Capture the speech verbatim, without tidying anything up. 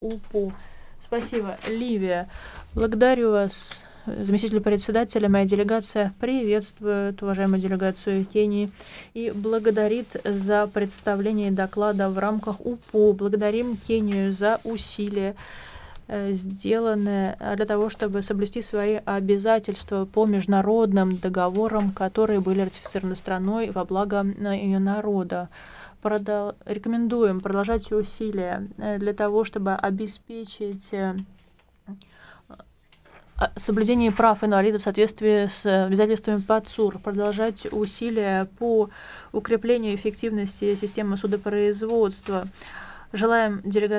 УПУ. Спасибо. Ливия. Благодарю вас, заместитель председателя. Моя делегация приветствует уважаемую делегацию Кении и благодарит за представление доклада в рамках УПУ. Благодарим Кению за усилия, сделанные для того, чтобы соблюсти свои обязательства по международным договорам, которые были ратифицированы страной во благо ее народа. Продол... Рекомендуем продолжать усилия для того, чтобы обеспечить соблюдение прав инвалидов в соответствии с обязательствами ПАЦУР, продолжать усилия по укреплению эффективности системы судопроизводства. Желаем делегации